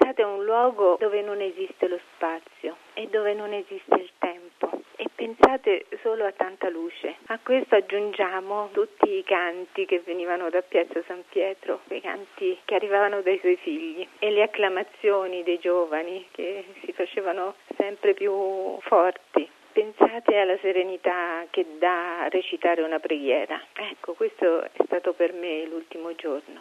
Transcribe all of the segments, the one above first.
Pensate a un luogo dove non esiste lo spazio e dove non esiste il tempo. E pensate solo a tanta luce. A questo aggiungiamo tutti i canti che venivano da Piazza San Pietro, i canti che arrivavano dai suoi figli e le acclamazioni dei giovani che si facevano sempre più forti. Pensate alla serenità che dà recitare una preghiera. Ecco, questo è stato per me l'ultimo giorno.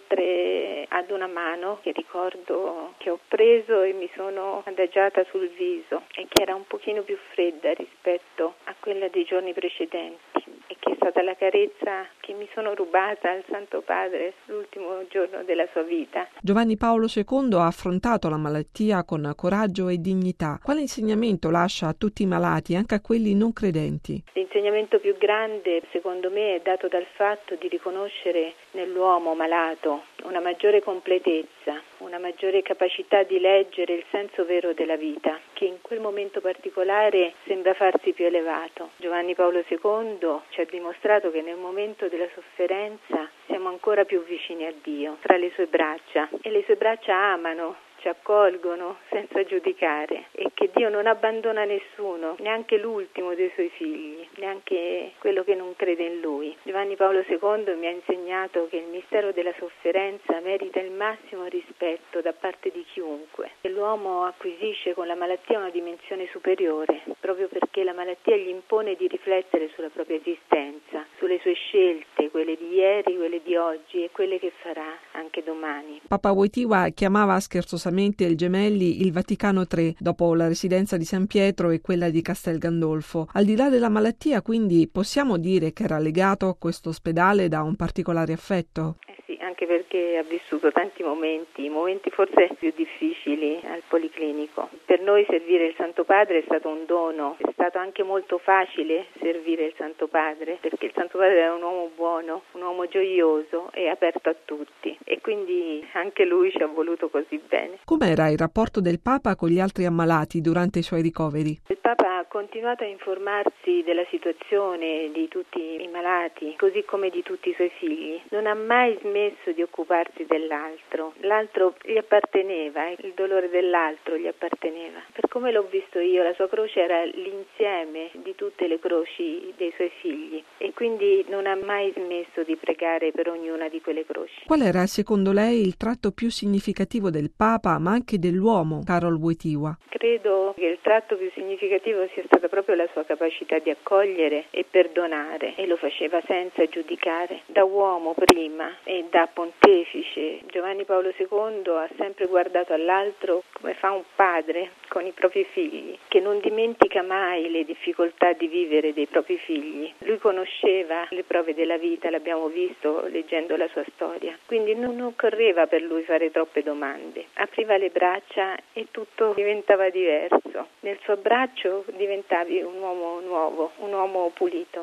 Oltre ad una mano che ricordo che ho preso e mi sono adagiata sul viso e che era un pochino più fredda rispetto a quella dei giorni precedenti e che è stata la carezza che mi sono rubata al Santo Padre l'ultimo giorno della sua vita. Giovanni Paolo II ha affrontato la malattia con coraggio e dignità. Quale insegnamento lascia a tutti i malati, anche a quelli non credenti? L'insegnamento più grande, secondo me, è dato dal fatto di riconoscere nell'uomo malato una maggiore completezza, una maggiore capacità di leggere il senso vero della vita, che in quel momento particolare sembra farsi più elevato. Giovanni Paolo II ci ha dimostrato che nel momento della sofferenza siamo ancora più vicini a Dio, tra le sue braccia, e le sue braccia amano, ci accolgono senza giudicare, e che Dio non abbandona nessuno, neanche l'ultimo dei suoi figli, neanche quello che non crede in Lui. Giovanni Paolo II mi ha insegnato che il mistero della sofferenza merita il massimo rispetto da parte di chiunque. E l'uomo acquisisce con la malattia una dimensione superiore, proprio perché la malattia gli impone di riflettere sulla propria esistenza, sulle sue scelte, quelle di ieri, quelle di oggi e quelle che farà anche domani. Papa Wojtyła chiamava scherzosamente il Gemelli il Vaticano III, dopo la residenza di San Pietro e quella di Castel Gandolfo. Al di là della malattia, quindi, possiamo dire che era legato a questo ospedale da un particolare affetto? Sì, anche perché ha vissuto tanti momenti forse più difficili al Policlinico. Per noi servire il Santo Padre è stato un dono, è stato anche molto facile servire il Santo Padre, perché il Santo Padre era un uomo buono, un uomo gioioso e aperto a tutti, e quindi anche lui ci ha voluto così bene. Com'era il rapporto del Papa con gli altri ammalati durante i suoi ricoveri? Il Papa ha continuato a informarsi della situazione di tutti i malati, così come di tutti i suoi figli. Non ha mai smesso di occuparsi dell'altro. L'altro gli apparteneva, il dolore dell'altro gli apparteneva. Per come l'ho visto io, la sua croce era l'insieme di tutte le croci dei suoi figli, e quindi non ha mai smesso di pregare per ognuna di quelle croci. Qual era secondo lei il tratto più significativo del Papa, ma anche dell'uomo, Karol Wojtyła? Credo che il tratto più significativo sia stata proprio la sua capacità di accogliere e perdonare, e lo faceva senza giudicare. Da uomo prima e da pontefice, Giovanni Paolo II ha sempre guardato all'altro come fa un padre con i propri figli, che non dimentica mai le difficoltà di vivere dei propri figli. Lui conosceva le prove della vita, l'abbiamo visto leggendo la sua storia, quindi non occorreva per lui fare troppe domande. Apriva le braccia e tutto diventava diverso. Nel suo abbraccio diventavi un uomo nuovo, un uomo pulito.